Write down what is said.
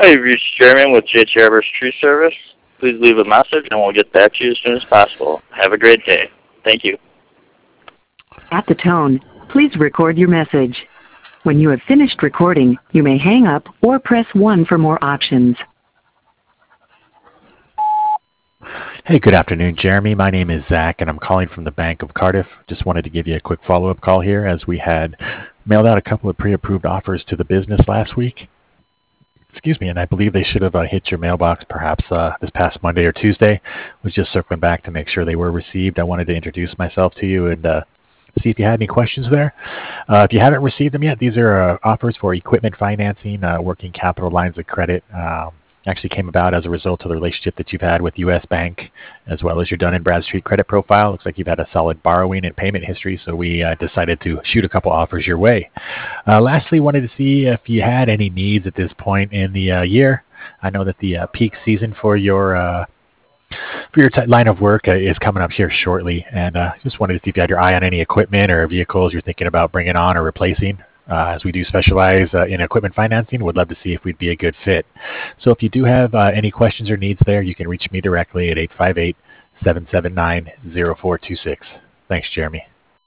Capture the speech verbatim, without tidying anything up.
Hi, you've reached Jeremy with J T Arbors Tree Service. Please leave a message and we'll get back to you as soon as possible. Have a great day. Thank you. At the tone, please record your message. When you have finished recording, you may hang up or press one for more options. Hey, good afternoon, Jeremy. My name is Zach, and I'm calling from the Bank of Cardiff. Just wanted to give you a quick follow-up call here, as we had mailed out a couple of pre-approved offers to the business last week. Excuse me, and I believe they should have uh, hit your mailbox perhaps uh, this past Monday or Tuesday. Was just circling back to make sure they were received. I wanted to introduce myself to you and uh, see if you had any questions there. Uh, if you haven't received them yet, these are uh, offers for equipment financing, uh, working capital lines of credit. Um, actually came about as a result of the relationship that you've had with U S Bank, as well as your Dun and Bradstreet credit profile. Looks like you've had a solid borrowing and payment history, so we uh, decided to shoot a couple offers your way. Uh, lastly, wanted to see if you had any needs at this point in the uh, year. I know that the uh, peak season for your uh, for your t- line of work uh, is coming up here shortly, and uh, just wanted to see if you had your eye on any equipment or vehicles you're thinking about bringing on or replacing. Uh, as we do specialize uh, in equipment financing, would love to see if we'd be a good fit. So if you do have uh, any questions or needs there, you can reach me directly at eight five eight, seven seven nine, zero four two six. Thanks, Jeremy.